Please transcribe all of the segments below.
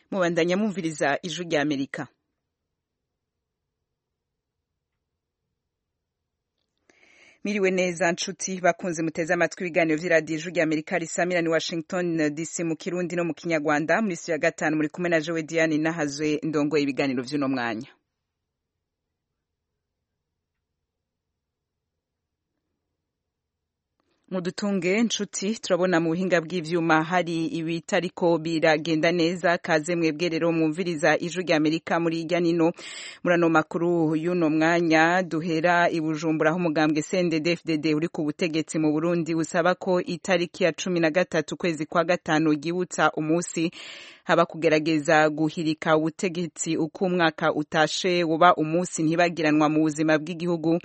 mubandanya mwumviriza ijwi rya Amerika. Miriwe neza nshuti bakunze muteze amatwi ibiganiro vy'iradiyo ijwi rya Amerika risamira ni Washington DC mu Kirundi no mu Kinyarwanda muri studio ya gatanu muri kumwe na Jewe Diane Nahazwe ndongoye ibiganiro vy'uno mwanya. Mudutunge nshuti turabona mu buhinga bw'ivyuma hari ibitariko biragenda neza kaze mwebwe rero mwumviriza ijwi rya Amerika muri irya nino murano makuru y'uno mwanya duhera i Bujumbura aho umugambwe CNDD-FDD uri ku butegetsi mu Burundi usaba ko itariki ya 13 kwezi kwa gatanu gibutsa umusi haba kugerageza guhirika ubutegetsi uko umwaka utashe woba umusi ntibagiranwa mu buzima bw'igihugu.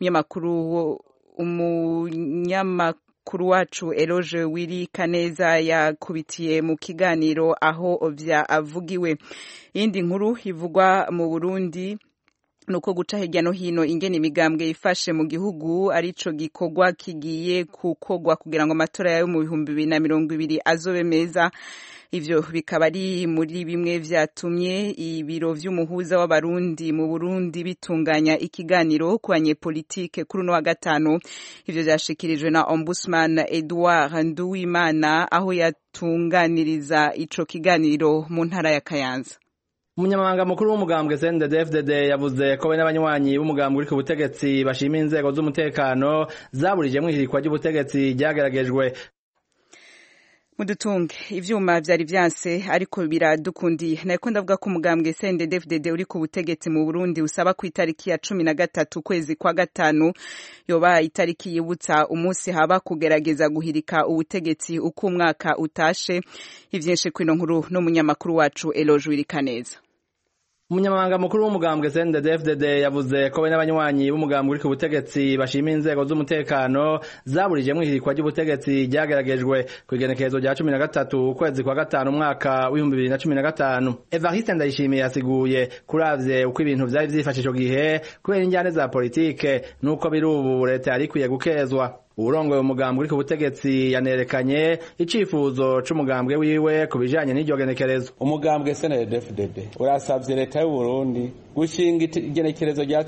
Umunyamakuru wacu Eloge Wiri Kaneza yakubitiye mu kiganiro aho vyavugiwe. Iyindi nkuru ivugwa mu Burundi nuko guca hirya no hino ingene imigambwe ifashe mu gihugu arico gikorwa kigiye kukogwa kugira ngo amatora yayo mu 2020 azobe meza. Ivyo bikaba ari muri bimwe vyatumye ibiro vy'umuhuza w'abarundi mu Burundi bitunganya ikiganiro ku banyepolitike kuri no wa gatanu. Ivyo vyashikirijwe na Ombudsman Edouard Nduwimana aho yatunganiriza ico kiganiro mu ntara ya Kayanza. Umunyamabanga mukuru w'umugambwe CNDD-FDD yavuze ko bene abanywanyi b'umugambwe uri ku butegetsi bashima inzego z'umutekano zaburije mwihirikwa ry'ubutegetsi ryageragejwe. Mudutunge ivyuma vyari vyanse ariko biradukundiye nariko ndavuga ko umugambwe CNDD-FDD uri ku butegetsi mu Burundi usaba ku itariki ya 13 kwezi kwa gatanu yoba itariki yibutsa umusi haba kugerageza guhirika ubutegetsi uko umwaka utashe. Ivyinshi kwino nkuru no munyamakuru wacu Eloge Wiri Kaneza. Umunyamabanga mukuru w'umugambwe CNDD-FDD yavuze ko bene abanywanyi b'umugambwe uri ku butegetsi bashima inzego z'umutekano zaburije mwihirikwa ry'ubutegetsi ryageragejwe ku igenekerezo rya 13 ukwezi kwa gatanu umwaka w'2015. Evariste Ndayishimiye yasiguye kuravye uko ibintu vyari vyifashe ico gihe kubera injyane za politike nuko biri ubu leta yari ikwiye gukezwa. Urongoye umugambwe uri ku butegetsi yanerekanye icifuzo c'umugambwe wiwe kubijanye n'iryo genekerezo. Umugambwe CNDD-FDD urasavye leta y'u Burundi gushinga igenekerezo rya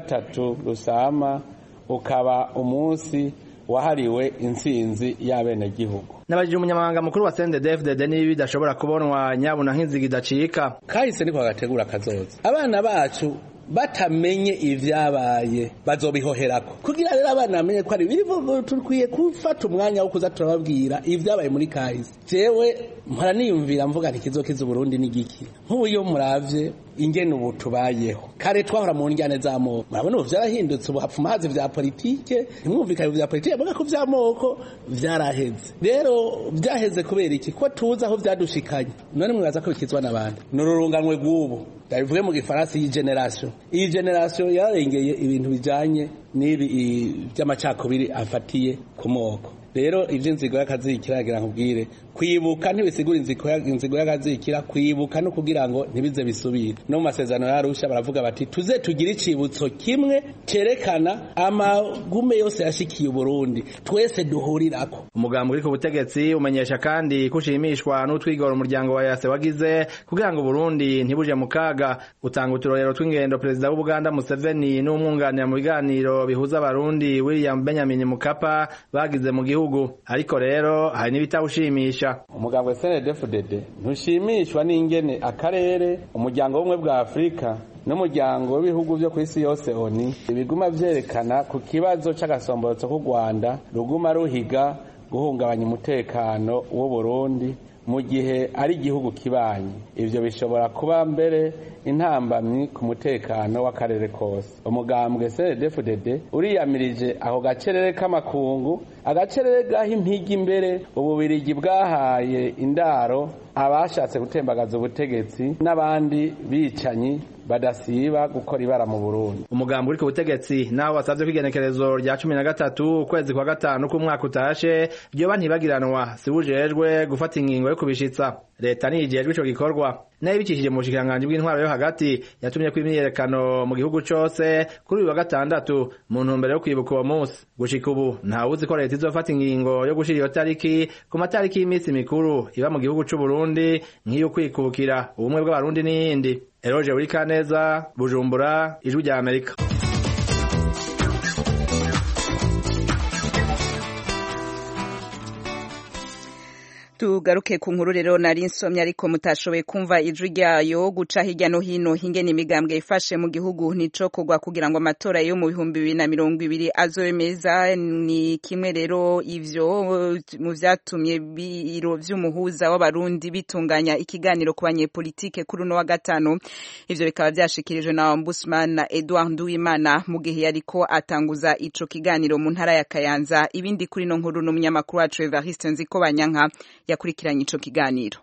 13 Rusama ukaba umunsi wahariwe intsinzi y'abene gihugu. Nabajije umunyamabanga mukuru wa CNDD-FDD niba bidashobora kubonwa nyabuna nk'inziga idacika. Kahise niko gategura kazoza. Abana bacu batamenye ivyabaye bazobihoherako kugira rero abana bamenye ko ari birivugo turikwiye gufata umwanya wo kuza turababwira ivyabaye muri kahise. Jewe mpora niyumvira mvuga nti kizokiza Burundi n'igiki nk'uyo muravye ingene ubu tubayeho kare twahora mu njyane z'amoko murabona ubu vyarahindutse ubu hapfa amazi vya politike ntimwumvikane vya politike bavuga ko vy'amoko vyaraheze. Rero vyaheze kubera iki ko tuza aho vyadushikanye none mwibaza ko bikizwa n'abandi n'ururunganwe rw'ubu ndabivuge mu gifaransa iyi generation yarengeye ibintu bijanye n'ibi by'amacakubiri afatiye ku moko. Rero ivyo inzigo y'akazikira gira nkubwire kwibuka ntibisigura inzigo y'akazikira kwibuka no kugira ngo ntibize bisubire. No mu masezerano yarusha baravuga bati tuze tugira icibutso kimwe cerekana amagume yose yashikiye Burundi twese duhurirako. Umugambo uri ku butegetsi umenyesha kandi kushimishwa n'utwigora umuryango wa yase wagize kugira ngo Burundi ntibuje mu kaga. Utanga uturorero tw'ingendo Perezida w'Ubuganda Museveni n'umwunganira mu biganiro bihuza abarundi William Benjamin Mkapa bagize mu gihugu. Ariko rero hari n'ibitawushimisha. Umugambwe CNDD-FDD ntushimishwa n'ingene akarere umuryango w'ubumwe bwa Afrika n'umuryango w'ibihugu byo ku isi yose ONU ibiguma vyerekana ku kibazo c'agasomborotso ku Rwanda ruguma ruhiga guhungabanya umutekano w'u Burundi mu gihe ari igihugu kibanyi. Ivyo bishobora kuba mbere intambamyi ku mutekano w'akarere kose. Umugambwe CNDD-FDD uriyamirije aho gacerere k'amakungu agacerere gaha impigi imbere ububirigi bwahaye indaro abashatse gutembagaza ubutegetsi n'abandi bicanyi badasiba gukora ibara mu Burundi. Umugambi uri ku butegetsi naho wasavye kwigenekerezo rya 13 ukwezi kwa gatanu k'umwaka utashe ryoba ntibagiranwa sibujejwe gufata ingingo yo kubishitsa. Leta niyijejwe ico gikorwa nayo bikishije mu bushikiranganje bw'intwaro yo hagati yatumye ko imyiyerekano mu gihugu cose kuri uyu wa gatandatu mu ntumbero yo kwibuka uwo munsi. Gushika ubu ntawuzi ko leta izofata ingingo yo gushira iyo tariki ku matariki y'iminsi mikuru iba mu gihugu c'u Burundi nk'iyo kwikukira ubumwe bw'abarundi n'iyindi. Eroje uri Kaneza, Bujumbura, Ijwi rya Amerika. Tugaruke ku nkuru rero nari nsomye ariko mutashoboye kumva ijwi ryayo guca hirya no hino ingene imigambwe ifashe mu gihugu nico kugwa kugira ngo amatora yo mu 2020 azobe meza. Ni kimwe rero ivyo mu vyatumye biro vy'umuhuza w'abarundi bitunganya ikiganiro ku banyepolitike kuri no wa gatano. Ivyo bikaba vyashikirijwe na Ombudsman Edouard Nduwimana mu gihe yariko atanguza ico kiganiro mu ntara ya Kayanza. Ibindi kuri no nkuru n'umunyamakuru wacu Evariste Nzikobanyanka yakurikiranye ico kiganiro.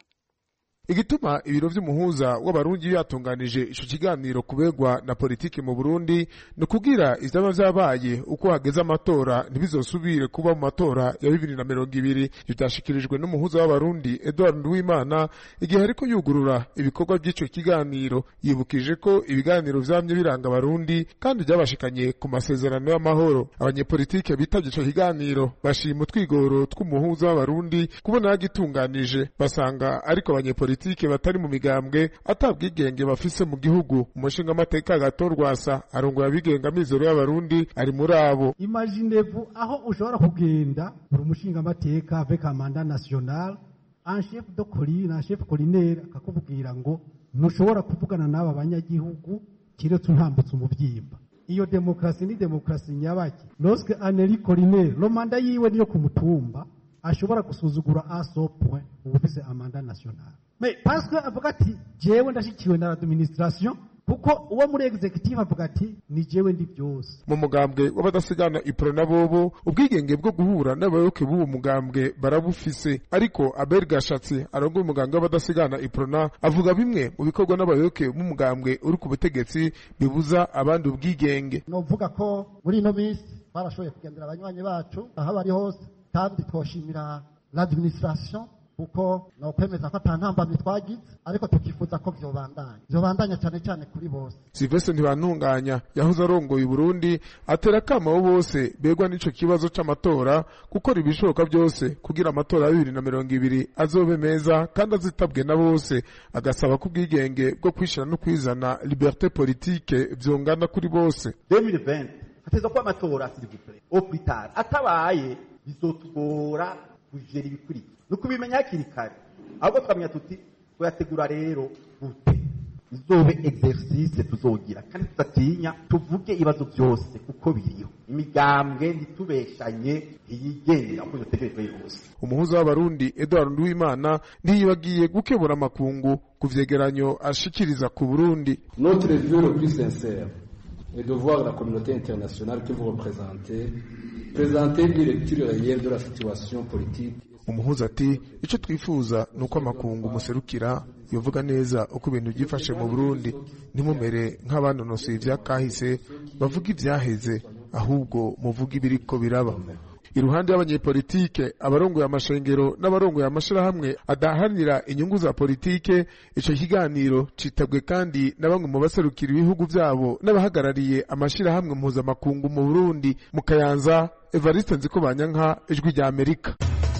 Igituma ibiro vy'umuhuza w'abarundi yatunganije ico kiganiro kubegwa na politiki mu Burundi no kugira ivyaba vyabaye uko hageze amatora ntibizosubire kuba mu matora ya 2020. Byashikirijwe n'umuhuza w'abarundi Edouard Nduwimana igihe ariko yugurura ibikorwa by'ico kiganiro. Yibukije ko ibiganiro vyamye biranga abarundi kandi byabashikanye ku masezerano y'amahoro. Abanyepolitike bitavye ico kiganiro bashima utwigoro tw'umuhuza w'abarundi kubona yagitunganije, basanga ariko abanyepolitike batari mu migambwe atabwigenge bafise mu gihugu. Umushinga amateka Gatorwasa arongoye abigenga mizero y'abarundi ari muri abo. Imaginez-vous aho ushobora kugenda uri umushinga amateka avec un mandat national, un chef de colline, un chef collinaire akakubwira ngo ntushobora kuvugana n'aba banyagihugu kiretse untambutse umuvyimba. Iyo demokrasi ni demokrasi nyabaki. Lorsque un élu collinaire le mandat yiwe niyo ku mutumba ashobora gusuzugura à ce point ubufise un mandat national. Mais parce que avuga ati jewe ndashikiwe na administration kuko uwo muri executive avuga ati ni jewe ndi byose. Mu mugambwe w'abadasigana iprona bobo ubwigenge bwo guhura n'abayoboke b'uwo mugambwe barabufise, ariko Abel Gashatsi arongoye umugambwe w'abadasigana iprona avuga bimwe mu bikorwa n'abayoboke b'umugambwe uri ku butegetsi bibuza abandi ubwigenge. No vuga ko muri no minsi barashoboye kugendera abanywanyi bacu aho bari hose kandi twoshimira l'administration kuko no kwemeza ko atantambamye twagize, ariko tukifuza ko vyobandanya cyane cyane kuri bose. Sylvestre Ntibantunganya yahoze arongoye Burundi atera kama bose begwa n'ico kibazo c'amatora gukora ibishoboka byose kugira amatora ya 2020 azobe meza kandi azitabwe na bose, agasaba ko ubwigenge bwo kwishira no kwizana liberté politique vyongana kuri bose. 2020 hateza ko amatora s'il vous plaît au plus tard atabaye bizotugora kujera ibikurikira nuko bimenya hakiri kare, ahubwo twamenya tuti twategura rero gute izobe exercice tuzogira kandi tutatinya tuvuge ibibazo byose kuko biriho. Imigambwe ntitubeshanye iyigenda uko yotegerejwe yose. Umuhuza w'abarundi Edouard Nduwimana ntiyibagiye gukebura amakungu ku vyegeranyo ashikiriza ku Burundi. Notre vœu le plus sincère est de voir la communauté internationale que vous représentez présenter une lecture réelle de la situation politique. Umuhuza ati ico twifuza nuko amakungu muserukira yovuga neza uko ibintu byifashe mu Burundi, ntimumere nk'abanonosoye ivyakahise bavuga ivyaheze, ahubwo muvuga ibiriko biraba. Iruhande y'abanyepolitike abarongoye amashengero n'abarongoye amashirahamwe adahanira inyungu za politike, ico kiganiro citabwe kandi na bamwe mu baserukira ibihugu vyabo n'abahagarariye amashirahamwe mpuzamakungu mu Burundi. Mu Kayanza, Evariste Nzikobanyanka, Ijwi rya Amerika.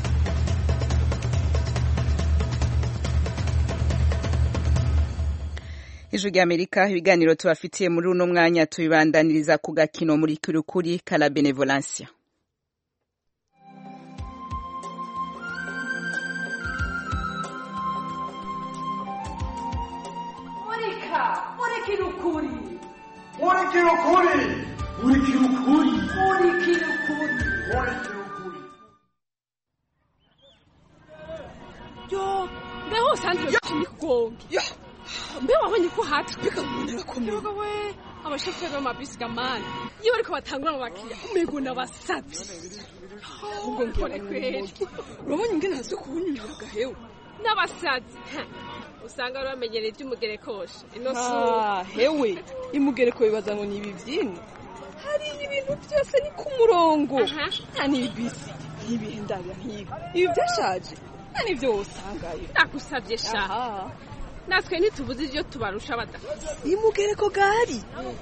Ijwi rya Amerika, ibiganiro tubafitiye muri uno mwanya tubibandaniriza ku gakino muri kurukuri ka la Benevolencia. Yo, mbeho sanzwe y'ikugongi. Yo, mbeho wabonye ko hatwika umuntu akomeye. Yoga we, abashoferi b'amabisi gamani. Iyo bariko batangura mu bakiriya, umego n'abasavye. Ubwo nkore kweli. Urabonye ingene hasi kubunyurira gahewe. n'abasazi usanga bari bamenyereye iby'umugerekosha ino hewe imugereko bibaza ngo ni ibi byino hari ibintu byose ni ku murongo nta n'ibisi n'ibihe ndabya nk'ibi ibi byashaje nta n'ibyo wosangayo ndagusabye sha natwe ntitubuze ibyo tubarusha badafite imugereko gari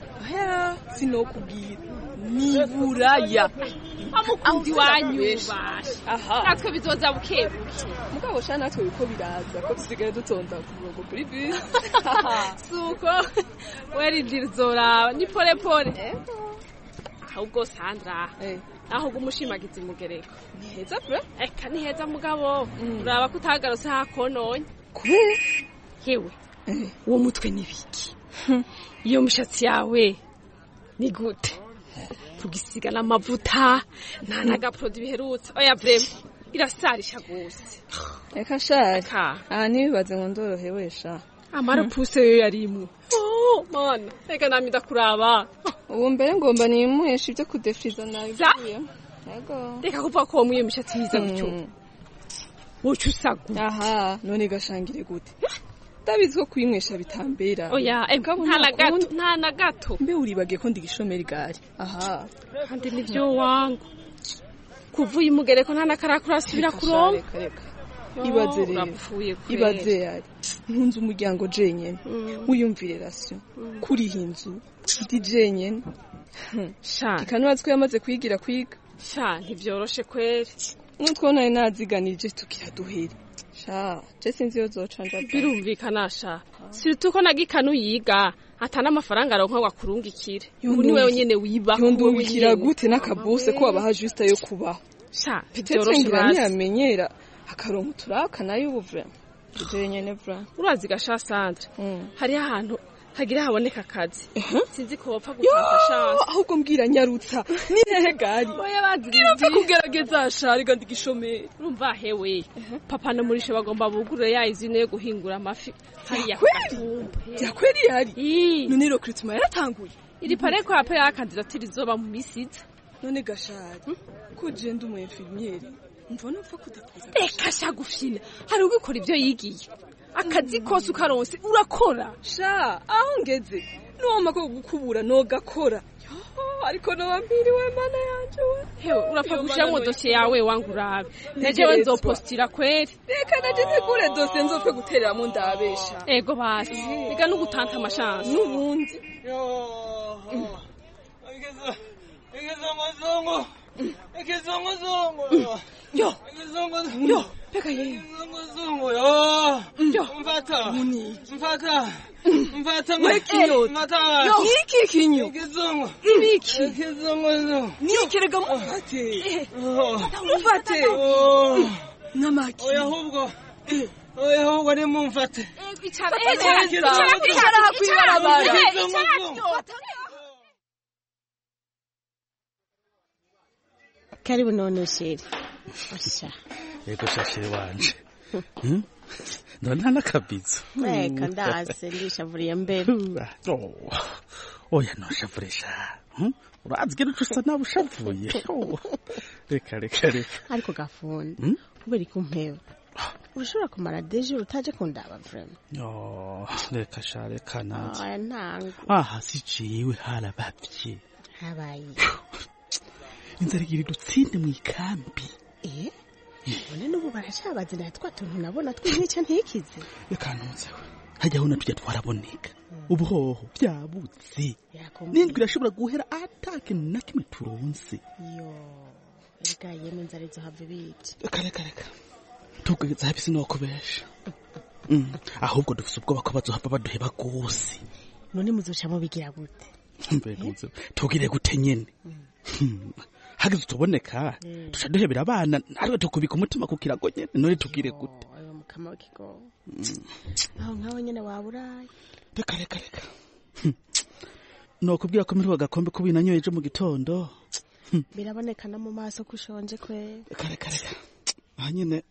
sinokubwira ni buraya amukundi wanyubasha natwe bizoza bukebuke mugabo sha natwe biko biraza ko dusigaye dutonda ku murongo kuri bisi suko werindira uzoraba ni pole pole ahubwo Sandra aho gumushimagiza imugereko ni heza bro eka ni heza mugabo uraba ko utagarutse hakononye kubera yewe uwo mutwe nibiki iyo mishatsi yawe ni gute tugisiga n'amavuta nta n'agaprodi biherutse oya vrema irasarisha gose eka shaka aha ntibibaze ngo ndorohewe sha amara puse yo yarimwe mana eka nami ndakuraba ubu mbere ngomba nimuhesha ibyo kudefriza nabi yego reka kuvuga ko mwiyo mishatsi yiza gutyo wocu sagu aha none gashangire gute ndabizi ko kwimwesha bitambera oya nta na gato mbe uribagiye ko ndigishomeri gari aha kandi nivyo wangu kuvuye imugereko nta nakarakura asubira kuronka ibaze rero ibaze yari nkunze umuryango jenyene wiyumvire rasyo kuri hinzu ndi jenyene sha kikanubatswe yamaze kwigira kwiga sha ntivyoroshe kweri nutwo nari naziganije tukira duhere sha je sinzi yo zocanja birumvikana sha siritu ko nagikanu yiga atana amafaranga aronka wakurungikire ubu ni wewe nyene wiba yondubikira gute n'akabuse ko abaha juste yo kubaho sha byoroshe ntiyamenyera akaronka uturaka nayo ubuve je nyene vra urazi gasha Sandra hari ahantu hagira haboneka akazi sinzi ko wapfa gutaka chance ahubwo mbwira nyarutsa ni hehe gari oya bazira kugerageza shari gandi gishomeri urumva hewe papa na murishe bagomba bugurure ya izine yo guhingura amafi hari ya kweri hari none recruitment yaratanguye iri pare ko ape ya candidature izoba mu misita none gashari ko je ndi umu infirmiere mvona upfa kudakoza reka shagufina hari ugikora ibyo yigiye akazi kose ukaronse urakora sha aho ngeze noma ko gukubura no gakora ariko no wambiriwe mana yanje we hewe urapfa gushyiramo dosiye yawe wangu urabe nejewe nzopostira kweri reka naje ntegure dosiye nzopfe gutereramo ndabesha ego basi reka no gutanta amashansi n'ubundi yo peka yeye mfata iki kinyo ibiki niki rega mufate namaki oya ahubwo ni mumfate icara hakwibara abantu karibu none sheri osha yego shashiri wanje ndabona n'akabizo reka ndaze ndishavuriye mbere oya noshavurisha urazi ko usa nawe ushavuye reka ariko gafuni kubera ko mpeba ushobora kumara deje utaje kundaba vrema reka naje aya ntango aha siciwe harabavye habaye inzara iri dutsinde mu ikambi none n'ubu baracabazina twa tuntu nabona twinyica ntikize reka ntuzewe hajyaho na tujya twaraboneka ubuhoho byabuze n'indwi irashobora guhera atake na kimwe turonse reka yeme inzara izo have biti reka tugeze hafi sinokubesha ahubwo dufise ubwoba ko bazohava baduheba gose none muzoshamo bigira gute mbeguze tugire gute nyene hagize tuboneka tushaduhebera abana ariwe tukubika umutima ku kirago nyene none tugire gute ayo mukama w'ikigo aho nkaho nyene waburaye reka nokubwira ko miriwe agakombe ko binanyoye ejo mu gitondo biraboneka no mu maso ko ushonje kwe reka aha nyene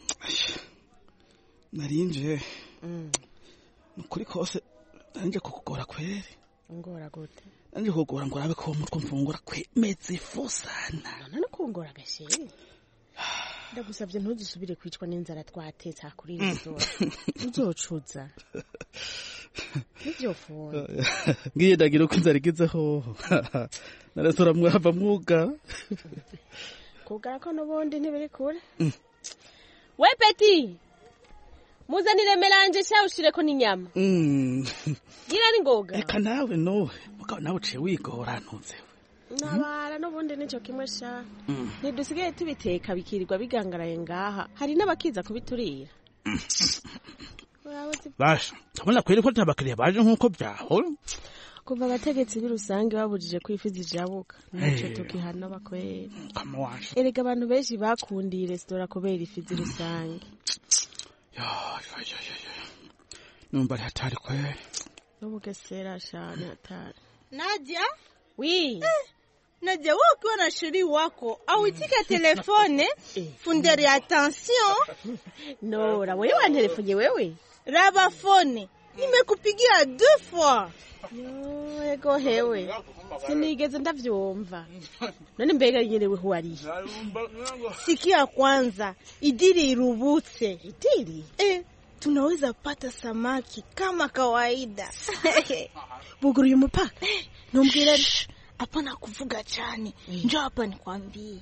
narinje nukuri kose narinje kukugora kweri ngora gute nanje kugora ngo rabe ko umutwe mfungura kwemeze ifu sana none kungora gasheri ndagusabye ntuzisubire kwicwa n'inzara twatetse kuri resitora uzocuza nivyo fone ngiye ndagira uko inzara igezeho na resitora mwava mwuga kugara ko n'ubundi ntibiri kure we peti muzanire melange sha ushireko n'inyama gira ni ngoga eka nawe no mugabo nawe uciye wigora ntuzewe nabara n'ubundi nico kimwe sha ntidusigaye tubiteka bikirirwa bigangaraye ngaha hari n'abakiza kubiturira basha ndabona kweri ko tabakiriya baje nk'uko byahora kuva abategetsi b'irusange babujije ko ifi zijabuka ntacyo tukihana bakweri erega abantu benshi bakundiye resitora kubera ifi z'irusange numva hatari kweri n'ubugesera shani hatari Nadia? Oui. Nadia, wewe ukiwa na sheri wako auitike telefone fundere attention. Nora, wewe wantelefonye wewe? Raba phone. Nimekupigia 2 fois. Yo, ego hewe. Sinigeze ndavyumva. None mbega nyerewe huari. Sikia kwanza, idiri irubutse. Idiri? Tunaweza pata samaki kama kawaida. Buguruye umupaka. Numbwire hapana kuvuga cyane. Njoo hapa nikwambie.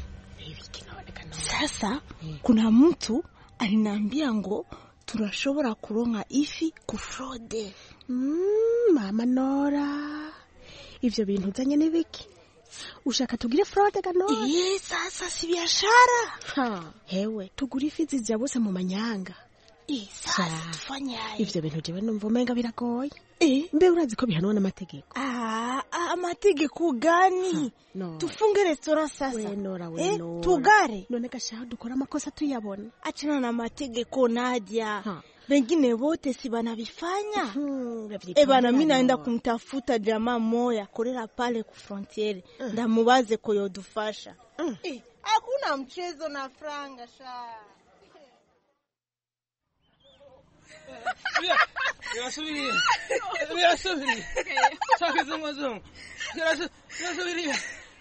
Sasa kuna mtu aliniambia ngo turashobora kuronka ifi ku fraude. Mama Nora. Ivyo bintu uzanye nibiki? Ushaka tugire fraude Nora? Sasa si biashara. Hewe, tugure ifi zijabuse mu manyanga. Sasa tufanyaje? Ivyo bintu jewe numva umenga biragoye. Mbe urazi ko bihanwa n'amategeko? Amategeko gani? Tufunge restaurant sasa. We Nora. Tugare. None gashaho dukora amakosa tuyabona. Achana na mategeko Nadia. Wengine wote si banabifanya. Bana mimi naenda kumtafuta jamaa moya korera pale ku frontiere. Ndamubaze ko yodufasha. Hakuna mchezo na franga sha. Birasubiriye. Sakizunguzungu. Birasubiriye.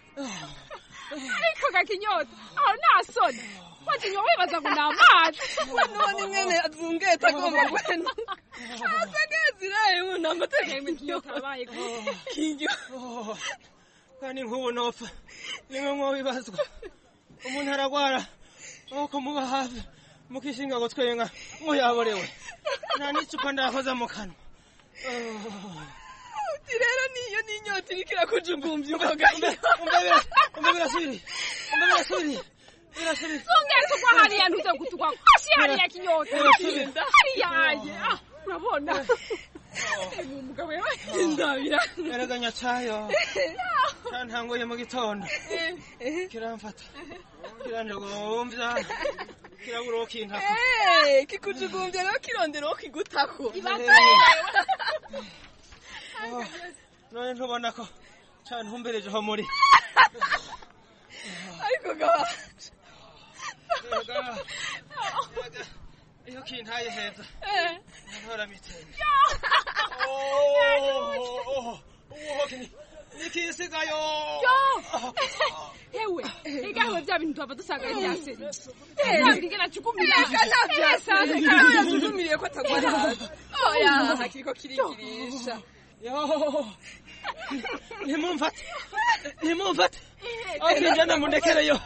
Ariko gakinyota. Aho nasoni. Watinyo wibaza ngo namazi. None ngene azungeta agomba kwenda. Asagazira yuna amategeko kinyota abaye ko. Kinyo. Kandi nkubu nopfa. Nimwe mwo bibazwa. Umuntu aragwara. Uko muba hafi. Mukishinga ngo twenga ngo yaborewe. Nani chupa ndakoza mu kanwa. Tirera niyo ninyota irikira kujugumvya ukoga. Birasubiriye. Sungera kwa hali ya ntuze kutukwa. Ashi hali ya kinyota. Hali yaje. Urabona. Umugabo yagindabira. Eraganya cyayo. Ntangoye mu gitondo. Kiramfata. Kiranjogomvya. Kiraburoki ntako. Kikujugumbye no kirondero kigutako. None ntubona ko cyane humbereje ho muri. Ariko gawa. Iyo kintaye heza. Ntora mitende. Nikisigayo. Hewe, igaho bya bintu aba dusanga byaseri. Ngena chukumira. Sasa yajugumiye ko atagwara. Oya, hakiko kirigirisha. Nimumfate. Okijana mundekereyo.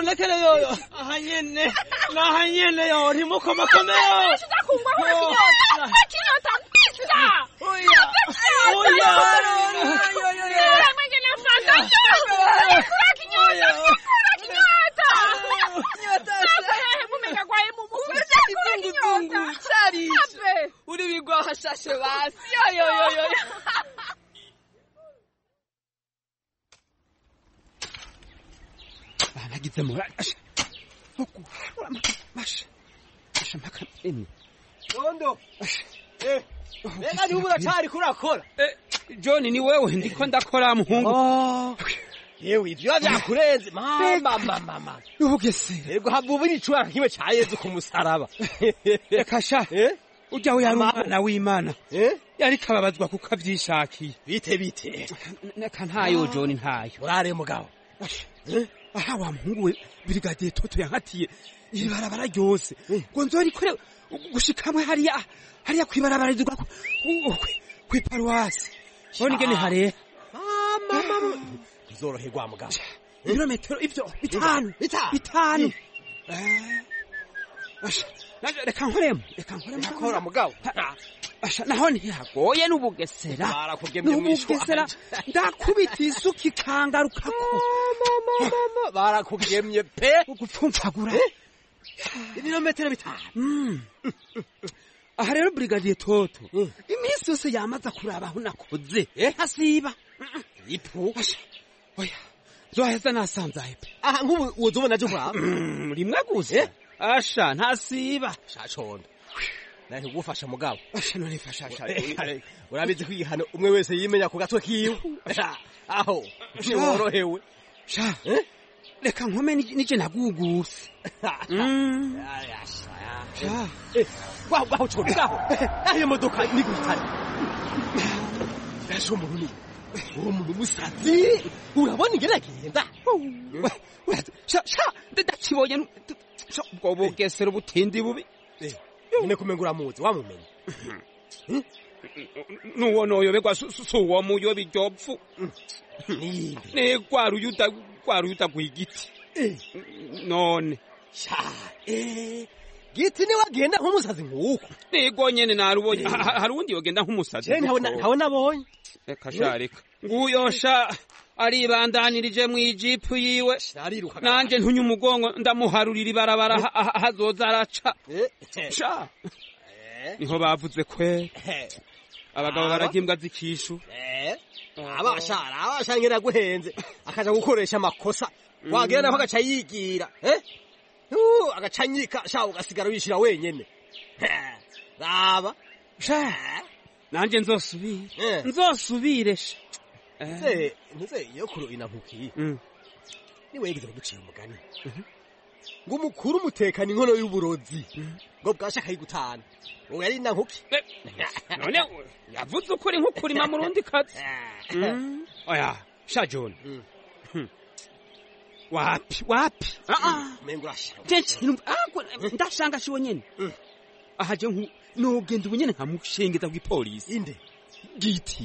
Ahanyene yo ntimukomakomeyo. Ndakungwa ho kinyota. Kinyota mpisa. Oya. Mwengene fanta. Kinyota. Mumeka kwa emu Ibungu chari. Uri bigwa hashashe basi. Yo. Nagize murasha. Masha maka eni. Rondo. Rega ni ubura cyari kurakora. John ni wewe ndiko ndakora muhungu. Yewe ivyo byakurenze mama. Ubugesera. Ego habubiri icura nkiwe cyayeze ku musaraba. Kasha. Ujya we yari umwana w'Imana. Yari kababazwa kuko avyishakiye. Bite. Neka ntayo John ntayo. Urare mugabo. aha wa muhungu we Brigadier Toto yankatiye ibarabara ryose ngo nzorikore gushikamwe hariya kwibarabara rizwa kwiparuwasi bone ingene hare mama zoroherwa mugabo ibirometero ivyo bitanu reka nkoremo akora mugabo naho ntihagoye n'ubugesera ndakubita isuka ikangarukako barakugemye pe gupfumfagura ibirometero bitanu aha rero Brigadier Toto iminsi yose yamaza kuraba aho nakoze hasiba ipfu oya zoheza nasanzaye pe aha nk'ubu uzobona je kuraba rimwe gusa asha ntasiba shaconda nahe gufasha mugabo asha none fasha urabizi kwihana umwe wese yimenya ku gatwe kiwe aho worohewe sha reka nkome nije naguguse waho chogaho ayo modoka ni gutana gasho umuntu uwo muntu musazi urabona ingene agenda sha ndakibonye ubwo bugesera ubutindi bubi nyine kumenga uramuzi wamumenye nuwo noyoberwa suwo muyobe iryopfu ne gwaruyuta gwigiti none sha giti ni wagenda nk'umusazi nk'uko nego nyene narubonye hari undi yogenda nk'umusazi ntawe nabonye reka sharika nguyosha aribandanirije mu ijipu yiwe nanje ntunye umugongo ndamuharurira ibarabara hazoza araca sha niho bavuze kwe abagabo baragimbwa zikishu abashara ngera guhenze akaja gukoresha amakosa wagera naho agaca yigira agacanyika sha ugasigara wishira wenyene raba sha nanje nzosubire sha nze iyo kuro inampukiye niwe yigeze kuducira umugani ngo umukuru umutekana inkono y'uburozi ngo bwasha kayigutana uwo yari nankuki none yavuze ukuri nk'ukurima mu rundi kazi oya sha John wapi mengurasha ndashanga shiwo nyene ahaje nogenda ubunyene nkamushengeza kw'ipolisi inde giti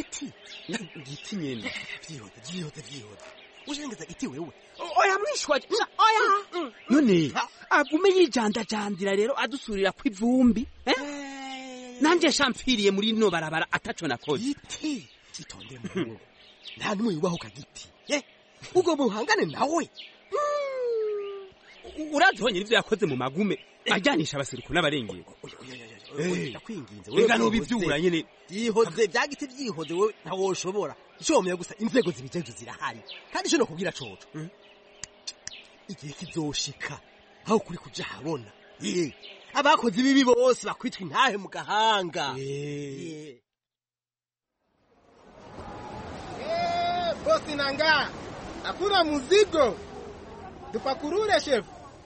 nyene vyihote ushengeza giti wewe oya mwishwa oya none agume yijandajandira rero adusurira kw'ivumbi nanje shampfiriye muri no barabara ataco nakoze giti itonde mu nta numwe yubaho kagiti ubwo muhangane nawe urazihonyera ivyo yakoze mu magume ajyanisha abasirikare n'abarengeye ndakwinginze wewe ngano bivyura nyene yihoze byagiti byihoze wewe ntawoshobora icomye gusa inzego zibijeje zirahari kandi cyo no kubwira coco igihe kizoshika aho kuri kuja habona abakozi bibi bose bakwitwa intahe mu gahanga bosi nanga hakuna muzigo dupakurure chef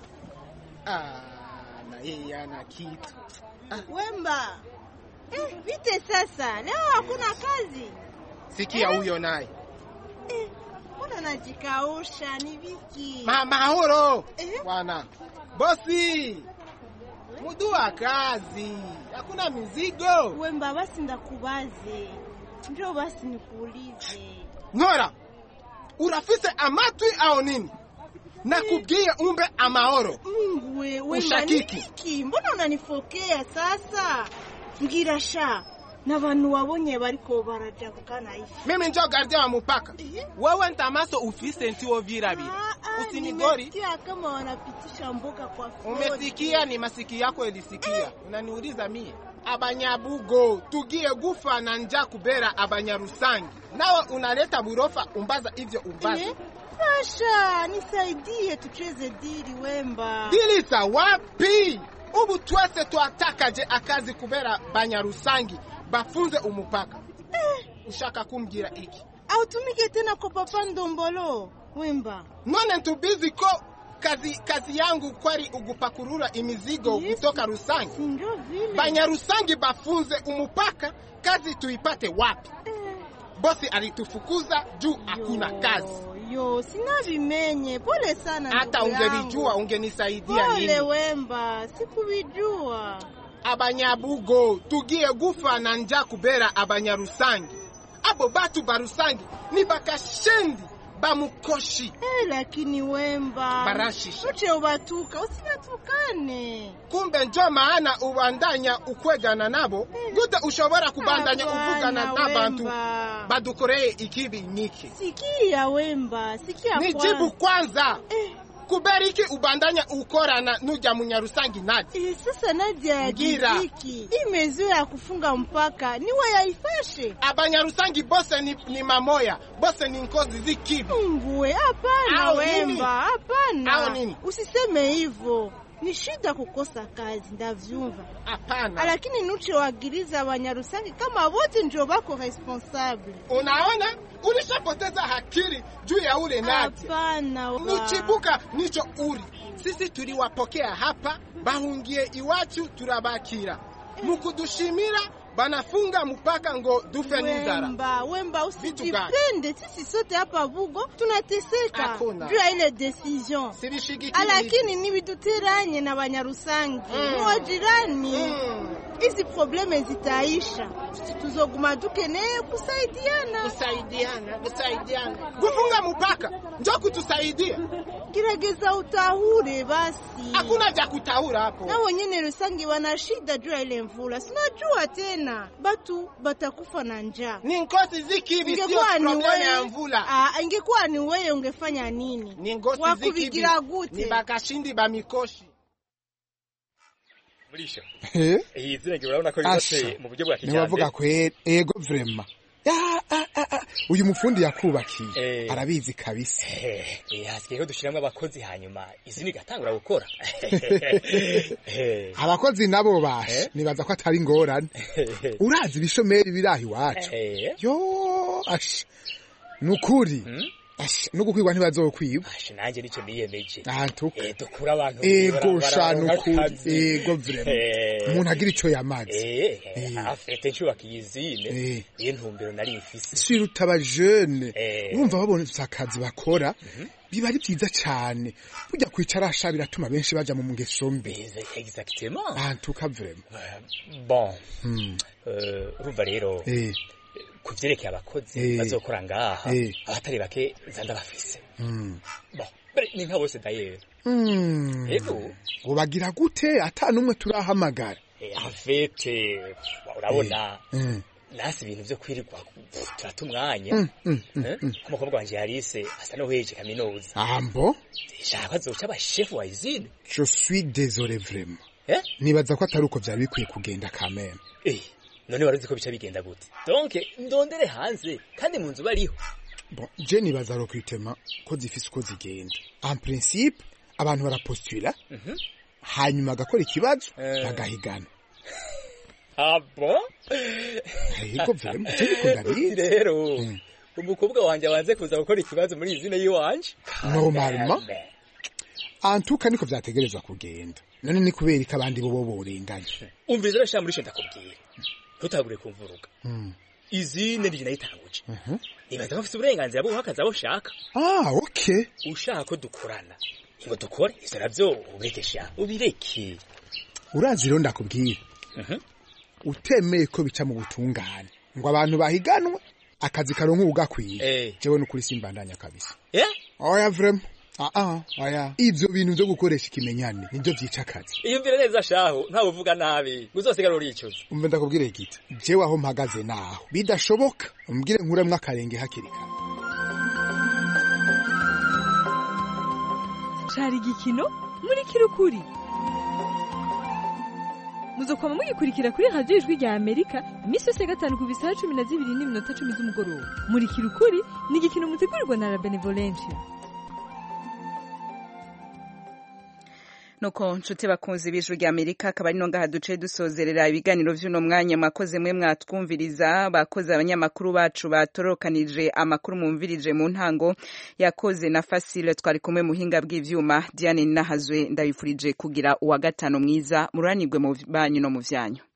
na yeye ana kitu Wemba vite sasa leo hakuna kazi sikia huyo naye mbona najikausha ni viki mahoro bwana bosi mudua kazi hakuna mizigo Wemba basi ndakubaze njoo basi nikuulize Ngora urafise amatwi au nini nakubwiye umbe amahoro Mungu wewe ushakiki mbona unanifokea sasa ngira sha n'abantu wabonye bariko baraja kukana hivi mimi ndio gardia wa mpaka wewe ntamaso ufise ntiwo virabira usinigori nimesikia kama wanapitisha mboga kwa umesikia ni masiki yako elisikia unaniuliza mie abanyabugo tugie gufa na nja kubera abanyarusangi nawe unaleta burofa umbaza ivyo umbaza Sasha nisaidie tucheze dili Wemba dili za wapi ubu twese twatakaje akazi kubera banyarusangi bafunze umupaka ushaka kumbwira iki au tumike tena kwa papa Ndombolo Wemba none ntubizi ko kazi yangu kwari ugupakurura imizigo kutoka Rusangi banyarusangi bafunze umupaka kazi tuipate wapi bosi alitufukuza juu hakuna kazi Yo, sinavimenye. Pole sana. Hata ungelijua ungenisaidia nini? Pole Wemba, sikuvijua. Abanyabugo tugiye gufa na njaa kubera abanyarusangi. Abo batu barusangi ni bakashendi bamukoshi. Lakini Wemba barashisha uche ubatuka usinatukane. Kumbe njo maana ubandanya ukwegana nabo gute ushobora kubandanya uvugana n'abantu badukoreye ikibi niki. Sikia Wemba, sikia kwanza. Nijibu kwanza. Kubera iki ubandanya ukorana nuja munyarusangi Nadia? Sasa Nadia ya jiki imezo ya kufunga mpaka niwe yaifashe. Abanyarusangi bose ni mamoya, bose ni nkozi zikibi. Nguwe hapana Wemba, hapana. Au nini? Usiseme hivyo. Ni shida kukosa kazi ndavyumva. Hapana. Lakini nuche wagiriza abanyarusangi kama wote ndio bako responsable. Unaona? Ulishapoteza akili juu ya ule Nadia. Hapana. Nichibuka nicho uri. Sisi tuliwapokea hapa, bahungiye iwacu turabakira. Mukudushimira banafunga mpaka ngo dufe n'inzara. Wemba usijipende, sisi sote hapa Bugo tunateseka juu ya ile decision. Lakini nibiduteranye na banyarusangi mwa jirani. Hizi probleme zitaisha. Tuzoguma dukeneye kusaidiana. Kufunga mpaka njoo kutusaidia. Kirageza utahure basi. Hakuna ja kutahura hapo. Na wengine rusangi wana shida juu ya ile mvula. Sinajua tena. Batu batakufa na njaa. Ni ngozi zikibi sio probleme ya mvula. Ingekuwa ni wewe ungefanya nini? Ni ngozi zikibi. Ni bakashindi ba mikoshi. Murisha. Iyi zina ngira urabona ko yose mu buryo bwa kijyambere. Niwavuga kwe ego vraiment. Uyu mufundi yakubakiye arabizi kabisa. Hasigaye ko dushiramwe abakozi hanyuma izini gatangura gukora. Abakozi nabo bashe nibaza ko atari ngorane. Urazi ibishomeri birahi wacu. Yo ash. Nukuri. Nuko kwigwa ntibazokwiba. Nanje nico niyemeje. Dukura abantu. Ego shanu kuri. Ego vraiment. Umuntu agira ico yamaze. Afite nshubaka yizine. Iyo ntumbero nari mfise. Siruta aba jeune. Urumva babona akazi bakora. Biba ari byiza cyane. Burya kwicara asha biratuma benshi baja mu ngeso mbi. Exactement. Antuka vraiment. Bon. Urumva rero. Kuvyerekeye abakozi bazokora ngaha abatari bake zanda bafise. Bon, ni nka bose dayero. Ego ubagira gute atanumwe turahamagara? Afete urabona nasi ibintu byo kwirirwa turatumwanya. Umukobwa wanje Yarise asa no heje kaminuza. Ambo shaka zoca aba chef wa izine. Je suis désolé vraiment. Nibaza ko atari uko byari bikwiye kugenda kameme. None waruzi ko bica bigenda gute? Donc ndondere hanze kandi mu nzu bariho. Bon, je nibaza ro kwitema ko zifise uko zigenda. En principe abantu barapostula. Hanyuma agakora ikibazo bagahigana. Ah bon? Ego vraiment cyiko ndabizi. Rero umukobwa wanje abanze kuza gukora ikibazo muri izine yiwanje. Normalement. Antuka niko vyategerezwa kugenda. None ni kuberika abandi bo borenganye. Umvize rasha muri shenda kubwira. Tutagure kumvuruga. Izine ndi nayitanguje. Nibaza bafite uburenganzira bwo hakaza abo shaka. Okay. Ushaka ko dukorana. Ngo dukore ivyo navyo ubirekesha. Ubireke. Urazi rero ndakubwira. Utemeye ko bica mu butungane. Ngo abantu bahiganwe akazi karonka ugakwiye. Jewe no kuri simbandanya kabisa. Oya vraiment. Oya. Ivyo bintu byo gukoresha ikimenyane nivyo vyica akazi. Iyo mvire neza shaho ntawe uvuga nabi. Uzosigara uricuza. Umve ndakubwire igiti. Jewe aho mpagaze naho. Bidashoboka. Umbwire nkuremwe akarenge hakirika. Cari gikino muri kirukuri. Muzokoma mugikurikira kuri radio Ijwi rya Amerika imisi yose gatanu ku bisaha 12:10 z'umugoroba. Muri kirukuri ni igikino mutegurirwa na La Benevolencia. Nuko nshuti bakunzi b'Ijwi rya Amerika akaba ari nonga haduce dusozerera ibiganiro vy'uno mwanya makoze mwe mwatwumviriza bakoze abanyamakuru bacu batorokanije amakuru mumvirije mu ntango yakoze na Facile twari kumwe muhinga bw'ivyuma Diane Nahazwe ndabifurije kugira uwa gatano mwiza muranirwe mu banyu no mu vyanyu.